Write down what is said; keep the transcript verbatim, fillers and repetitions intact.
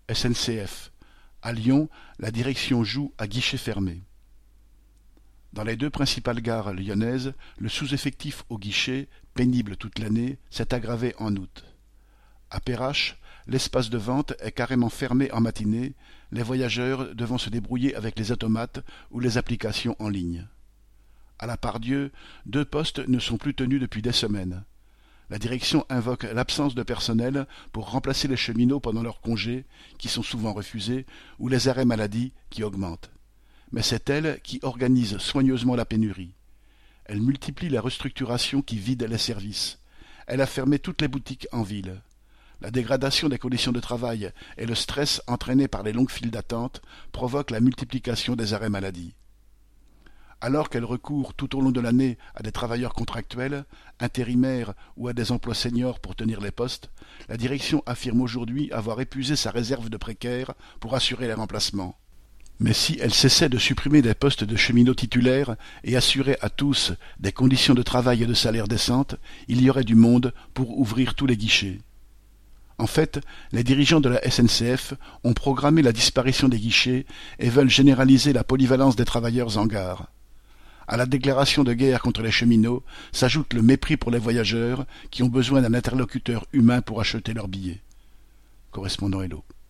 S N C F. À Lyon, la direction joue à guichet fermé. Dans les deux principales gares lyonnaises, le sous-effectif au guichet, pénible toute l'année, s'est aggravé en août. À Perrache, l'espace de vente est carrément fermé en matinée, les voyageurs devant se débrouiller avec les automates ou les applications en ligne. À la Part-Dieu, deux postes ne sont plus tenus depuis des semaines. La direction invoque l'absence de personnel pour remplacer les cheminots pendant leurs congés, qui sont souvent refusés, ou les arrêts maladie qui augmentent. Mais c'est elle qui organise soigneusement la pénurie. Elle multiplie la restructuration qui vide les services. Elle a fermé toutes les boutiques en ville. La dégradation des conditions de travail et le stress entraîné par les longues files d'attente provoquent la multiplication des arrêts maladie. Alors qu'elle recourt tout au long de l'année à des travailleurs contractuels, intérimaires ou à des emplois seniors pour tenir les postes, la direction affirme aujourd'hui avoir épuisé sa réserve de précaires pour assurer les remplacements. Mais si elle cessait de supprimer des postes de cheminots titulaires et assurait à tous des conditions de travail et de salaire décentes, il y aurait du monde pour ouvrir tous les guichets. En fait, les dirigeants de la S N C F ont programmé la disparition des guichets et veulent généraliser la polyvalence des travailleurs en gare. À la déclaration de guerre contre les cheminots s'ajoute le mépris pour les voyageurs qui ont besoin d'un interlocuteur humain pour acheter leurs billets. Correspondant Hello.